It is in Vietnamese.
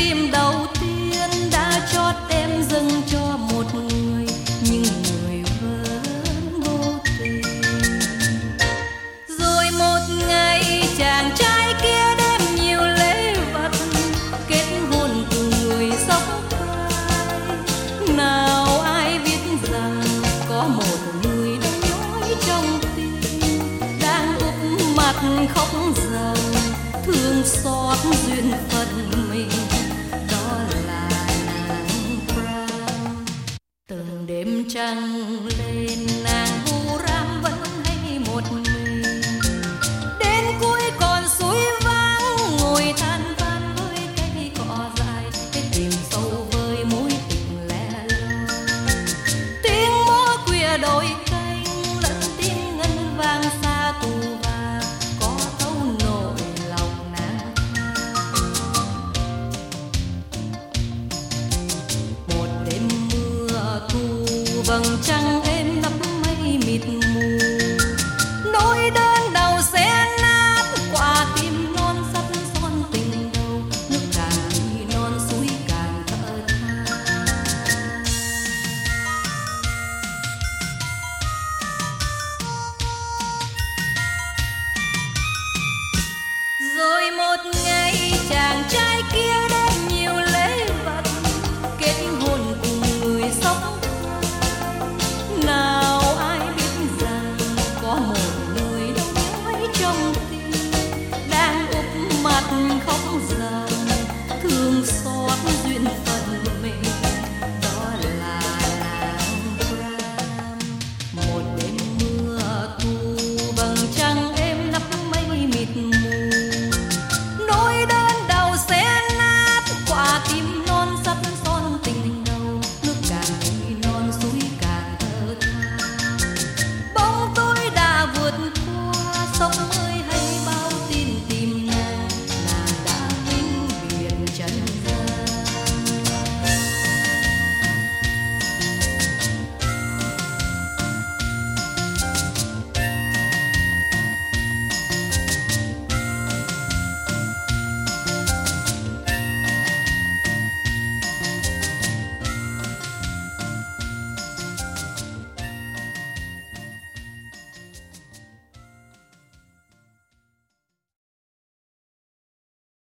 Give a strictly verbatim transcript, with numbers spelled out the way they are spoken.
tim đầu tiên đã chót đem dâng cho một người, nhưng người vẫn vô tình. Rồi một ngày chàng trai kia đem nhiều lễ vật kết hôn cùng người dốc vai. Nào ai biết rằng có một người đang nhói trong tim, đang úp mặt khóc rằng thương xót duyên phận mình. Đó là nàng Pram. Từng đêm trăng lên nàng vu ram vẫn hay một mình, đến cuối còn suối vắng ngồi than van với cây cỏ dài, cái tìm sâu với mối tình lẻ loi. Tiếng mõ khuya đôi canh lẫn tiếng ngân vang xa tù và có thấu nỗi lòng nàng. Một đêm mưa thu vầng trăng êm nắp mây mịt mù, nỗi đơn đầu xé nát quả tim non sắt son tình đầu, nước càng đi non suối càng thở than. Rồi một ngày chàng trai kia đem nhiều lễ vật kết hôn cùng người sốc. Nào ai biết rằng có một người đau nhói trong tim, đang úp mặt khóc rằng thương xót duyên phận mình. Đó là nàng Pram. Một đêm mưa thu vầng trăng êm nắp mây mịt mù, nỗi đơn đầu xé nát quả tim non sắt son tình đầu, nước càng đi non suối càng thở than. Bóng tối đã vượt qua sông ơi